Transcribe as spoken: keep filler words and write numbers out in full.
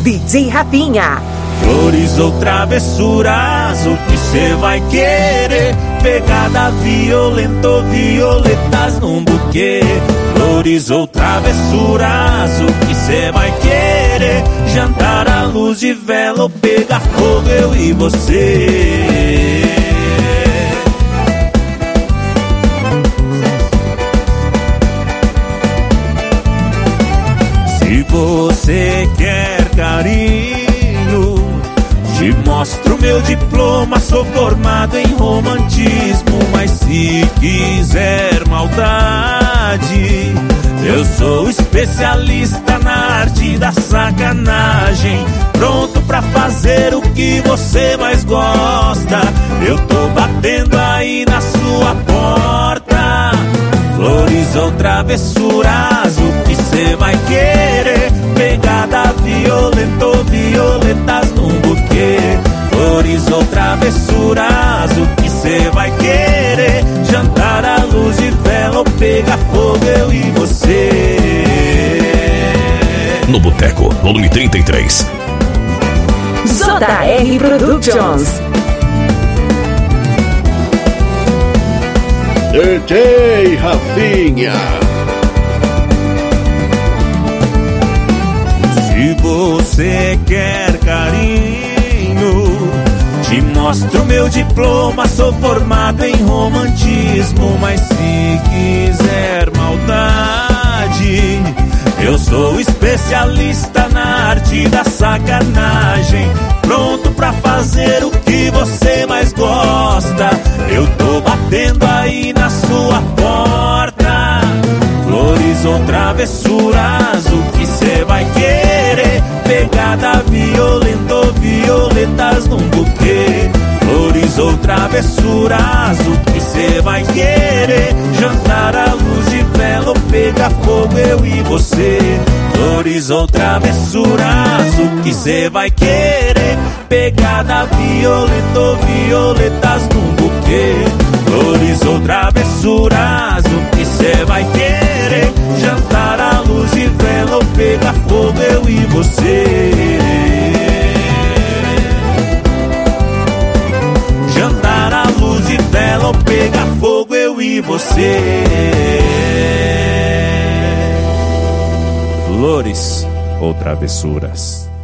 D J Rafinha. Flores ou travessuras, o que cê vai querer? Pegada violenta ou violetas num buquê? Flores ou travessuras, o que cê vai querer? Jantar à luz de vela ou pegar fogo, eu e você? Se você quer carinho, te mostro meu diploma, sou formado em romantismo. Mas se quiser maldade, eu sou especialista na arte da sacanagem, pronto pra fazer o que você mais gosta. Eu tô batendo aí na sua porta. Flores ou travessuras, o que cê vai querer? Pegada violenta ou violetas num buquê? Flores ou travessuras, o que cê vai querer? Jantar à luz de vela ou pegar fogo, eu e você? No Boteco, volume trinta e três. J R Productions. D J Rafinha. Se você quer carinho, te mostro meu diploma, sou formado em romantismo. Mas se quiser maldade, eu sou especialista na arte da sacanagem, pronto pra fazer o que você mais gosta. Eu tô batendo aí na sua porta. Flores ou travessuras, o que cê vai querer? Pegada violenta ou violetas num buquê? Flores ou travessuras, o que cê vai querer? Jantar à luz de vela ou pegar fogo, eu e você? Flores ou travessuras, o que cê vai querer? Pegada violenta ou violetas num buquê? Flores ou travessuras, o que cê vai querer? Jantar à luz de vela ou pegar fogo, eu e você? Jantar à luz de vela ou pegar fogo, eu e você? Flores ou travessuras?